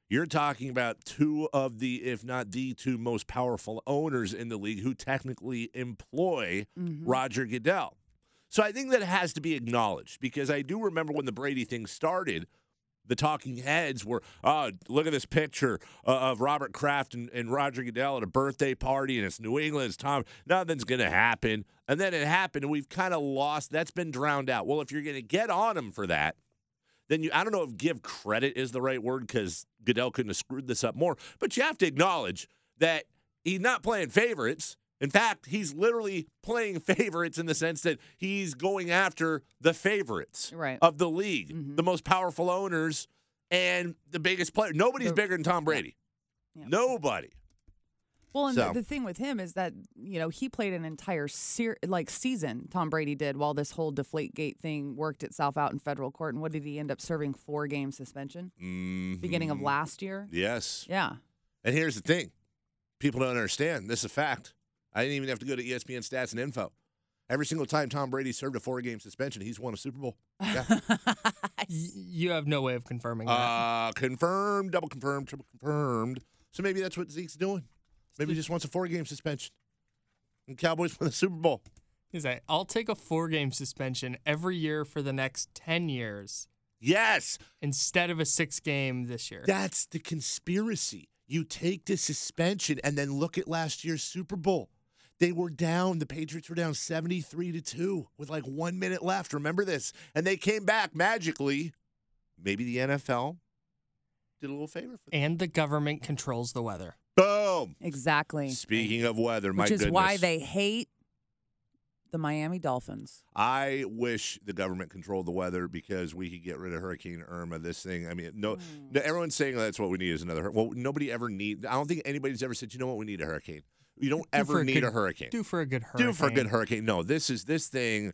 Speaker 1: You're talking about two of the, if not the two most powerful owners in the league who technically employ
Speaker 2: Mhm.
Speaker 1: Roger Goodell. So I think that has to be acknowledged because I do remember when the Brady thing started, the talking heads were, oh, look at this picture uh, of Robert Kraft and, and Roger Goodell at a birthday party, and it's New England, it's Tom. Nothing's going to happen. And then it happened, and we've kind of lost. That's been drowned out. Well, if you're going to get on him for that, then you, I don't know if give credit is the right word because Goodell couldn't have screwed this up more, but you have to acknowledge that he's not playing favorites. In fact, he's literally playing favorites in the sense that he's going after the favorites
Speaker 2: Right.
Speaker 1: of the league,
Speaker 2: Mhm.
Speaker 1: the most powerful owners, and the biggest player. Nobody's
Speaker 2: The-
Speaker 1: bigger than Tom Brady.
Speaker 2: Yeah.
Speaker 1: Nobody.
Speaker 2: Well, and
Speaker 1: So-
Speaker 2: the, the thing with him is that, you know, he played an entire ser- like season, Tom Brady did, while this whole Deflategate thing worked itself out in federal court. And what did he end up serving? Four game suspension?
Speaker 1: Mhm.
Speaker 2: Beginning of last year?
Speaker 1: Yes.
Speaker 2: Yeah.
Speaker 1: And here's the thing. People don't understand. This is a fact. I didn't even have to go to E S P N stats and info. Every single time Tom Brady served a four-game suspension, he's won a Super Bowl. Yeah.
Speaker 3: Y- you have no way of confirming that.
Speaker 1: uh, confirmed, double confirmed, triple confirmed. So maybe that's what Zeke's doing. Maybe he just wants a four-game suspension. And Cowboys win the Super Bowl.
Speaker 3: He's like, I'll take a four-game suspension every year for the next ten years
Speaker 1: Yes.
Speaker 3: instead of a six-game this year.
Speaker 1: That's the conspiracy. You take the suspension and then look at last year's Super Bowl. They were down. The Patriots were down seventy-three to two with like one minute left. Remember this? And they came back magically. Maybe the N F L did a little favor for them.
Speaker 3: And the government controls the weather.
Speaker 1: Boom.
Speaker 2: Exactly.
Speaker 1: Speaking of weather, my
Speaker 2: Which is
Speaker 1: goodness.
Speaker 2: why they hate the Miami Dolphins.
Speaker 1: I wish the government controlled the weather because we could get rid of Hurricane Irma. This thing, I mean, no,
Speaker 2: Mm.
Speaker 1: no everyone's saying that's what we need is another. hur- Well, nobody ever need. I don't think anybody's ever said, you know what, we need a hurricane. You don't
Speaker 3: Do for
Speaker 1: ever
Speaker 3: a
Speaker 1: need
Speaker 3: good-
Speaker 1: a hurricane.
Speaker 3: Do for a good hurricane.
Speaker 1: Do for a good hurricane. No, this is this thing.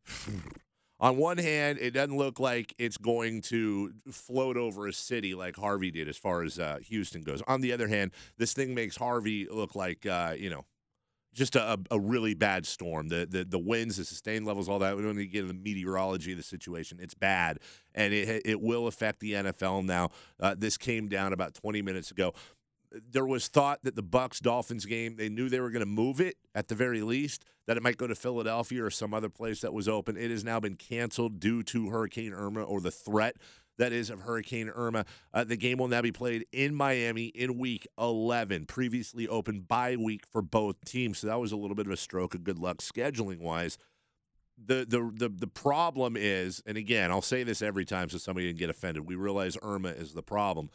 Speaker 1: On one hand, it doesn't look like it's going to float over a city like Harvey did, as far as uh, Houston goes. On the other hand, this thing makes Harvey look like uh, you know, just a, a really bad storm. The, the the winds, the sustained levels, all that. We don't need to get into the meteorology of the situation. It's bad, and it it will affect the N F L now. Uh, this came down about twenty minutes ago. There was thought that the Bucks Dolphins game, they knew they were going to move it at the very least, that it might go to Philadelphia or some other place that was open. It has now been canceled due to Hurricane Irma, or the threat that is of Hurricane Irma. Uh, the game will now be played in Miami in week eleven, previously open bye week for both teams. So that was a little bit of a stroke of good luck scheduling wise. The, the the the problem is, and again, I'll say this every time so somebody didn't get offended, we realize Irma is the problem.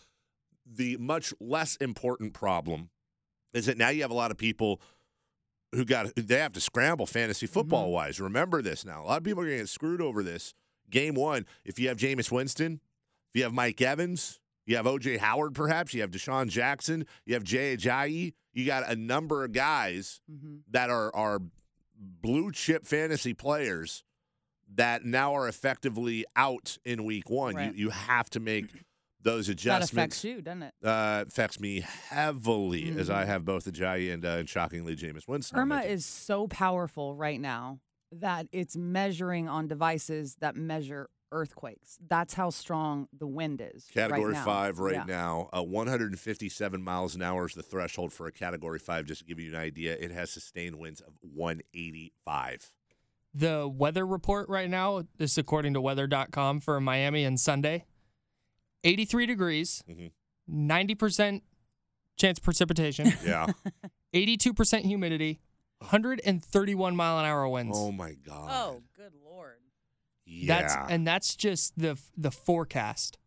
Speaker 1: The much less important problem is that now you have a lot of people who got they have to scramble fantasy football
Speaker 2: Mm-hmm.
Speaker 1: wise. Remember this now. A lot of people are going to get screwed over this. Game one, if you have Jameis Winston, if you have Mike Evans, you have O J Howard perhaps, you have Deshaun Jackson, you have Jay Ajayi, you got a number of guys
Speaker 2: Mm-hmm.
Speaker 1: that are are blue chip fantasy players that now are effectively out in week one.
Speaker 2: Right.
Speaker 1: You you have to make those
Speaker 2: That
Speaker 1: adjustments.
Speaker 2: affects you, doesn't it?
Speaker 1: Uh, affects me heavily as I
Speaker 2: Mhm.
Speaker 1: have both Ajayi and, uh, and shockingly Jameis Winston. on my
Speaker 2: Irma
Speaker 1: team.
Speaker 2: is so powerful right now that it's measuring on devices that measure earthquakes. That's how strong the wind is.
Speaker 1: Category
Speaker 2: right now.
Speaker 1: five right
Speaker 2: Yeah.
Speaker 1: now. Uh, one hundred fifty-seven miles an hour is the threshold for a Category five. Just to give you an idea, it has sustained winds of one eighty-five.
Speaker 3: The weather report right now, this is according to weather dot com for Miami and Sunday. eighty-three degrees,
Speaker 1: Mhm.
Speaker 3: ninety percent chance of precipitation,
Speaker 1: Yeah.
Speaker 3: eighty-two percent humidity, one hundred thirty-one mile an hour winds.
Speaker 1: Oh my God.
Speaker 2: Oh, good Lord.
Speaker 1: yeah.
Speaker 3: That's and that's just the the forecast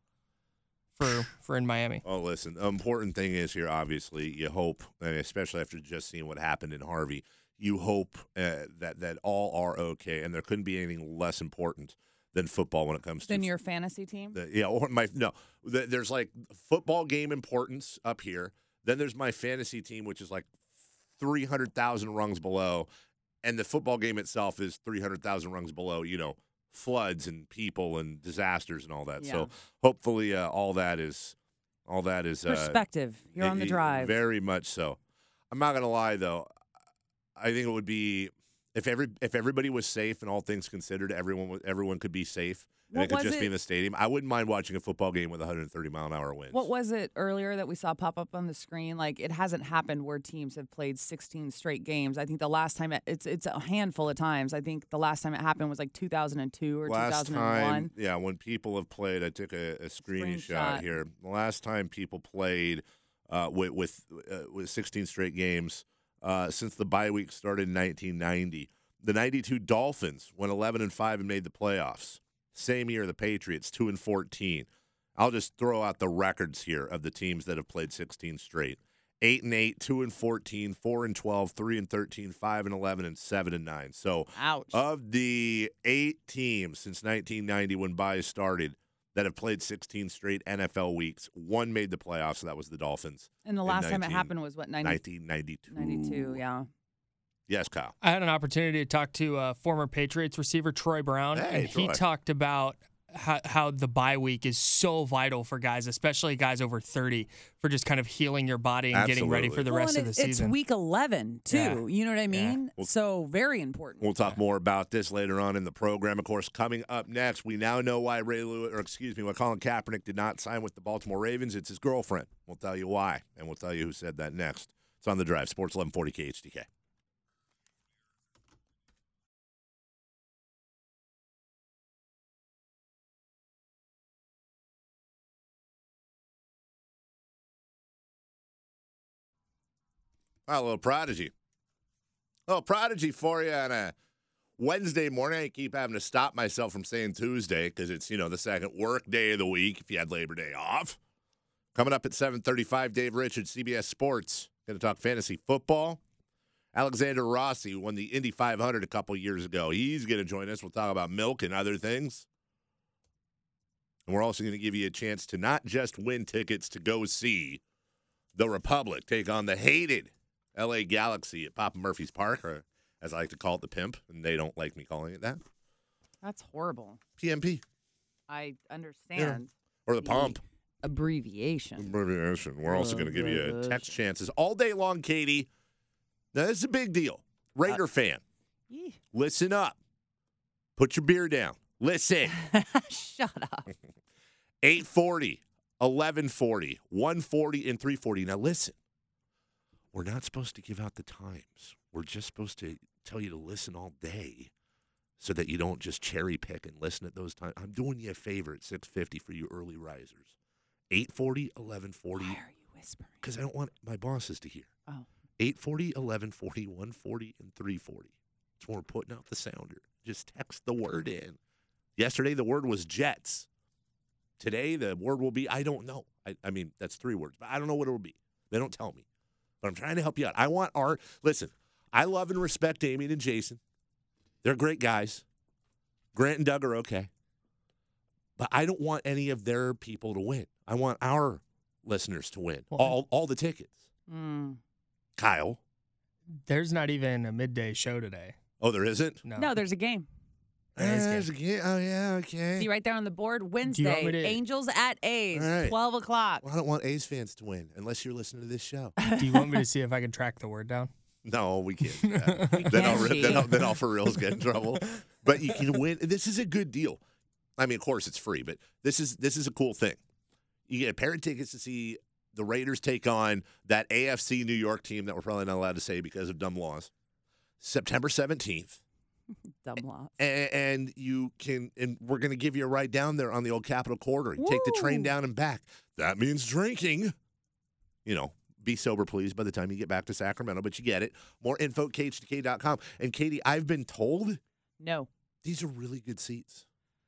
Speaker 3: for for in Miami.
Speaker 1: Oh, listen, the important thing is here, obviously, you hope, and especially after just seeing what happened in Harvey, you hope uh, that, that all are okay, and there couldn't be anything less important than football when it comes
Speaker 2: Then
Speaker 1: to
Speaker 2: your fantasy team?
Speaker 1: the, yeah, or my no. The, there's like football game importance up here. Then there's my fantasy team, which is like three hundred thousand rungs below, and the football game itself is three hundred thousand rungs below. You know, floods and people and disasters and all that.
Speaker 2: Yeah.
Speaker 1: So hopefully, uh, all that is all that is uh,
Speaker 2: Perspective. You're on the
Speaker 1: it- it-
Speaker 2: drive.
Speaker 1: Very much so. I'm not gonna lie though. I think it would be If every if everybody was safe and all things considered, everyone was, everyone could be safe and
Speaker 2: What
Speaker 1: it could
Speaker 2: was
Speaker 1: just
Speaker 2: it?
Speaker 1: be in the stadium. I wouldn't mind watching a football game with one hundred thirty mile an hour winds.
Speaker 2: What was it earlier that we saw pop up on the screen? Like, it hasn't happened where teams have played sixteen straight games. I think the last time it, it's it's a handful of times. I think the last time it happened was like two thousand two or
Speaker 1: Last
Speaker 2: two thousand one.
Speaker 1: time, yeah, when people have played, I took a, a screenshot,
Speaker 2: Screenshot.
Speaker 1: here. The last time people played uh, with with, uh, with sixteen straight games uh, since the bye week started in nineteen ninety. The ninety-two Dolphins went eleven and five and made the playoffs. Same year, the Patriots two and fourteen. I'll just throw out the records here of the teams that have played sixteen straight: eight and eight, two and fourteen, four and twelve, three and thirteen, five and eleven, and seven and nine. So,
Speaker 2: Ouch.
Speaker 1: of the eight teams since nineteen ninety when byes started that have played sixteen straight N F L weeks, one made the playoffs. So that was the Dolphins.
Speaker 2: And the
Speaker 1: in
Speaker 2: last time it
Speaker 1: nineteen
Speaker 2: happened was what, ninety,
Speaker 1: nineteen ninety-two.
Speaker 2: ninety-two, yeah.
Speaker 1: Yes, Kyle.
Speaker 3: I had an opportunity to talk to uh, former Patriots receiver Troy Brown,
Speaker 1: Hey,
Speaker 3: and he
Speaker 1: Troy.
Speaker 3: talked about how, how the bye week is so vital for guys, especially guys over thirty, for just kind of healing your body and getting ready
Speaker 1: Absolutely.
Speaker 3: for the
Speaker 2: Well,
Speaker 3: rest
Speaker 2: and
Speaker 3: of the
Speaker 2: it-
Speaker 3: season.
Speaker 2: It's week eleven, too.
Speaker 3: Yeah.
Speaker 2: You know what I mean?
Speaker 1: Well-
Speaker 2: So, very important.
Speaker 1: We'll talk more about this later on in the program. Of course, coming up next, we now know why Ray Lewis, or excuse me, why Colin Kaepernick did not sign with the Baltimore Ravens. It's his girlfriend. We'll tell you why, and we'll tell you who said that next. It's on the drive. Sports eleven forty K H D K. A little Prodigy. A little Prodigy for you on a Wednesday morning. I keep having to stop myself from saying Tuesday because it's, you know, the second work day of the week if you had Labor Day off. Coming up at seven thirty-five, Dave Richards, C B S Sports. Going to talk fantasy football. Alexander Rossi, who won the Indy five hundred a couple years ago. He's going to join us. We'll talk about milk and other things. And we're also going to give you a chance to not just win tickets to go see the Republic take on the hated L A Galaxy at Papa Murphy's Park, or as I like to call it, the Pimp, and they don't like me calling it that.
Speaker 2: That's horrible.
Speaker 1: P M P.
Speaker 2: I understand.
Speaker 1: Or the Pump.
Speaker 2: Abbreviation.
Speaker 1: Abbreviation. We're also going to give you text chances all day long, Katie. Now, this is a big deal. Raider fan,
Speaker 2: Yee.
Speaker 1: listen up. Put your beer down. Listen.
Speaker 2: Shut up.
Speaker 1: eight forty, eleven forty, one forty, and three forty. Now, listen. We're not supposed to give out the times. We're just supposed to tell you to listen all day so that you don't just cherry pick and listen at those times. I'm doing you a favor at six fifty for you early risers. eight forty, eleven forty.
Speaker 2: Why are you whispering?
Speaker 1: Because I don't want my bosses to hear.
Speaker 2: Oh.
Speaker 1: eight forty, eleven forty, one forty, and three forty. It's when we're putting out the sounder. Just text the word in. Yesterday, the word was Jets. Today, the word will be, I don't know. I, I mean, that's three words, but I don't know what it will be. They don't tell me. But I'm trying to help you out. I want our, listen, I love and respect Damien and Jason. They're great guys. Grant and Doug are okay. But I don't want any of their people to win. I want our listeners to win.
Speaker 3: Well,
Speaker 1: all, all the tickets.
Speaker 2: Mm.
Speaker 1: Kyle.
Speaker 3: There's not even a midday show today.
Speaker 1: Oh, there isn't?
Speaker 3: No.
Speaker 2: No, there's a game.
Speaker 3: There is
Speaker 1: There's a game. Oh, yeah, okay.
Speaker 2: See right there on the board,
Speaker 3: you want
Speaker 2: Wednesday,
Speaker 3: me to-
Speaker 2: Angels at A's,
Speaker 1: All right.
Speaker 2: twelve o'clock.
Speaker 1: Well, I don't want A's fans to win unless you're listening to this show.
Speaker 3: Do you want me to see if I can track the word down?
Speaker 1: No, we can't do that.
Speaker 2: We
Speaker 1: then, I'll,
Speaker 2: can't
Speaker 1: re- then,
Speaker 2: cheat.
Speaker 1: I'll, then I'll for reals get in trouble. But you can win. This is a good deal. I mean, of course, it's free, but this is this is a cool thing. You get a pair of tickets to see the Raiders take on that A F C New York team that we're probably not allowed to say because of dumb laws. September seventeenth.
Speaker 2: Dumb loss.
Speaker 1: And, and you can, and we're going to give you a ride down there on the old Capitol Corridor. You take the train
Speaker 2: Woo.
Speaker 1: down and back. That means drinking. You know, be sober, please, by the time you get back to Sacramento, but you get it. More info at K H D K dot com. And Katie, I've been told
Speaker 2: No.
Speaker 1: these are really good seats.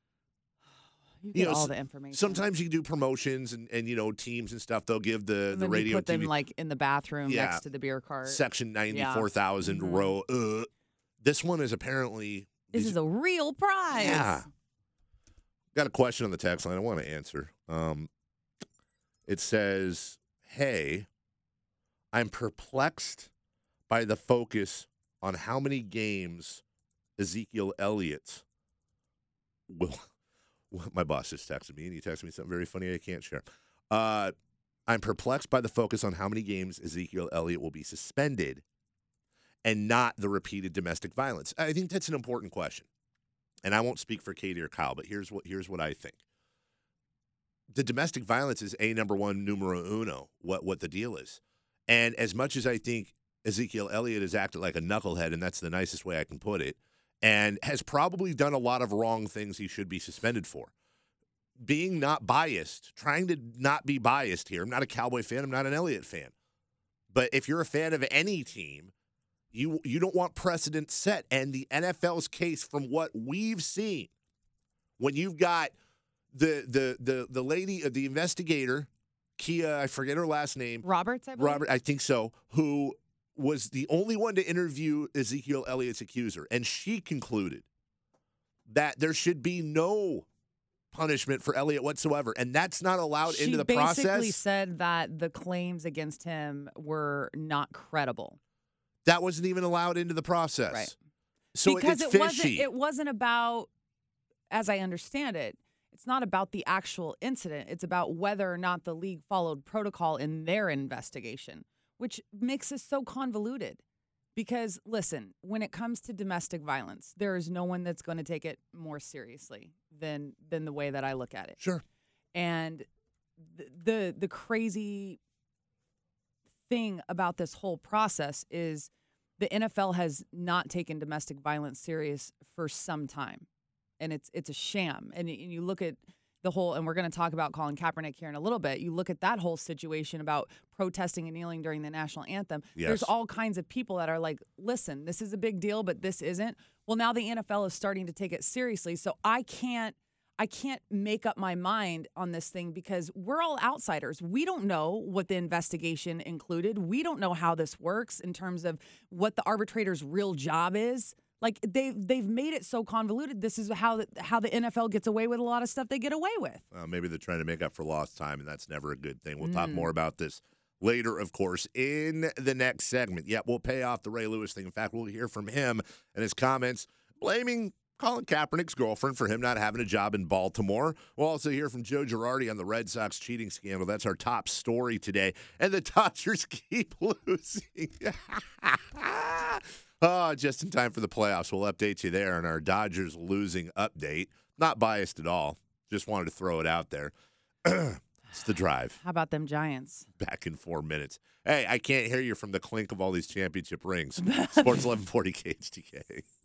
Speaker 2: You
Speaker 1: You
Speaker 2: get
Speaker 1: know,
Speaker 2: all
Speaker 1: s-
Speaker 2: the information.
Speaker 1: Sometimes you do promotions and, and you know, teams and stuff. They'll give the,
Speaker 2: and
Speaker 1: the
Speaker 2: then
Speaker 1: radio
Speaker 2: you put them
Speaker 1: T V
Speaker 2: like in the bathroom
Speaker 1: Yeah.
Speaker 2: next to the beer cart.
Speaker 1: section ninety-four thousand
Speaker 2: Mhm.
Speaker 1: row. Uh, this one is apparently.
Speaker 2: This
Speaker 1: these-
Speaker 2: is a real prize.
Speaker 1: Yeah. Got a question on the text line I want to answer. Um, it says, hey, I'm perplexed by the focus on how many games Ezekiel Elliott will. My boss just texted me, and he texted me something very funny I can't share. Uh, I'm perplexed by the focus on how many games Ezekiel Elliott will be suspended and not the repeated domestic violence? I think that's an important question. And I won't speak for Katie or Kyle, but here's what here's what I think. The domestic violence is a number one, numero uno, what, what the deal is. And as much as I think Ezekiel Elliott has acted like a knucklehead, and that's the nicest way I can put it, and has probably done a lot of wrong things he should be suspended for. Being not biased, trying to not be biased here. I'm not a Cowboy fan. I'm not an Elliott fan. But if you're a fan of any team, you you don't want precedent set. And the N F L's case, from what we've seen, when you've got the the the the lady, the investigator, Kia, I forget her last name.
Speaker 2: Roberts, I believe.
Speaker 1: Robert, I think so, who was the only one to interview Ezekiel Elliott's accuser. And she concluded that there should be no punishment for Elliott whatsoever, and that's not allowed
Speaker 2: she
Speaker 1: into the
Speaker 2: process. She
Speaker 1: process.
Speaker 2: basically said that the claims against him were not credible.
Speaker 1: That wasn't even allowed into the process.
Speaker 2: Right.
Speaker 1: So
Speaker 2: because
Speaker 1: it's
Speaker 2: it wasn't
Speaker 1: fishy.
Speaker 2: it wasn't about, as I understand it, it's not about the actual incident. It's about whether or not the league followed protocol in their investigation, which makes this so convoluted. Because, listen, when it comes to domestic violence, there is no one that's going to take it more seriously than than the way that I look at it.
Speaker 1: Sure.
Speaker 2: And the, the the crazy thing about this whole process is the N F L has not taken domestic violence serious for some time. And it's it's a sham. And, and you look at the whole, and we're going to talk about Colin Kaepernick here in a little bit. You look at that whole situation about protesting and kneeling during the national anthem.
Speaker 1: Yes.
Speaker 2: There's all kinds of people that are like, listen, this is a big deal, but this isn't. Well, now the N F L is starting to take it seriously. So I can't, I can't make up my mind on this thing because we're all outsiders. We don't know what the investigation included. We don't know how this works in terms of what the arbitrator's real job is. Like they've they've made it so convoluted. This is how the, how the N F L gets away with a lot of stuff they get away with.
Speaker 1: Well, maybe they're trying to make up for lost time, and that's never a good thing. We'll mm. talk more about this later, of course, in the next segment. Yeah, we'll pay off the Ray Lewis thing. In fact, we'll hear from him and his comments blaming Colin Kaepernick's girlfriend for him not having a job in Baltimore. We'll also hear from Joe Girardi on the Red Sox cheating scandal. That's our top story today. And the Dodgers keep losing. Oh, just in time for the playoffs. We'll update you there on our Dodgers losing update. Not biased at all. Just wanted to throw it out there. It's the drive.
Speaker 2: How about them Giants?
Speaker 1: Back in four minutes. Hey, I can't hear you from the clink of all these championship rings. Sports eleven forty K H T K.